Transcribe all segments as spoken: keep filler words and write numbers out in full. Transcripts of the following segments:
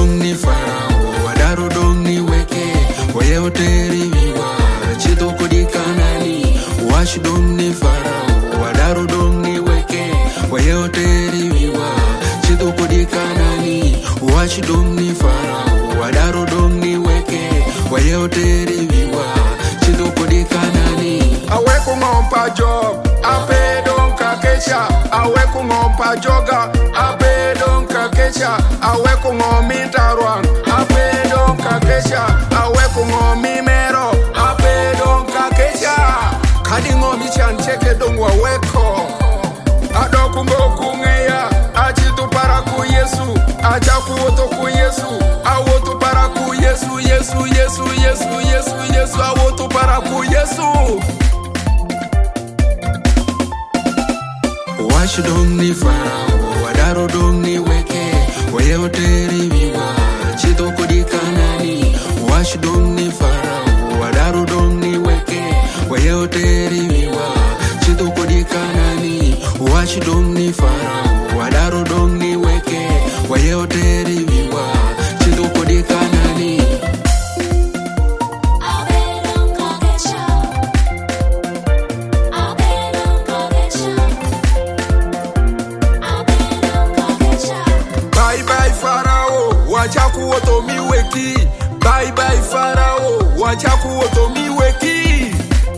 dong ni farao, wadaro dong ni weke, waye oteri viwa, chito kodi kanani. Wash dong ni farao, wadaro dong ni weke, waye oteri viwa, chito kodi kanani. Wash dong ni farao, wadaro dong ni weke, waye oteri viwa, chito kodi kanani. Awe kungompa job, ape don kakesha. Awe kungompa joga, ape don kakesha. Awe kungomi tarwan, ape don kakesha. Awe kungomi mero, ape don kakesha. Kadi ngomi chancheke don waweko. Ado kungo kungeya, achitu para ku Yesu. Ajaku woto ku Yesu, awotu para ku Yesu. Yesu, Yesu, Yesu, Yesu, Yesu, awotu para ku Yesu. Wash dong ni farao, wadaro dong ni weke, waye oteri viwa, chito kodi kanani. Wash dong ni farao, wadaro dong ni weke, waye oteri viwa, chito kodi kanani. Wash dong ni farao, wadaro dong ni weke, waye oteri viwa, chito kodi kanani. Bye bye Farao, wachaku woto miweki. Bye bye Farao, wachaku woto miweki.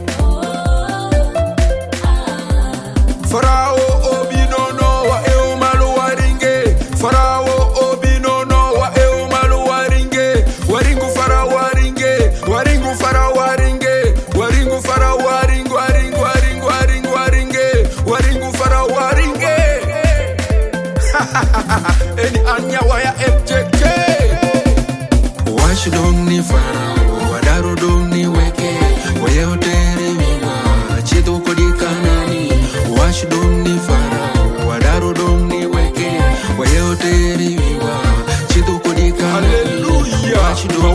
Farao obinono wa eo malu waringe. Farao obinono wa eo malu waringe. Waringu Farao waringe, waringu Farao waringe. Waringu Farao waringu, waringu, waringu, waringu, waringe. Waringu Farao waringe. Eni anya waya M J K. Wash dong ni farao, wadaro dong ni weke, waye oteri viwa, chito kodi kanani. Wash dong ni farao, wadaro dong ni weke, waye oteri viwa, chito kodi kanani. Hallelujah. Wash dong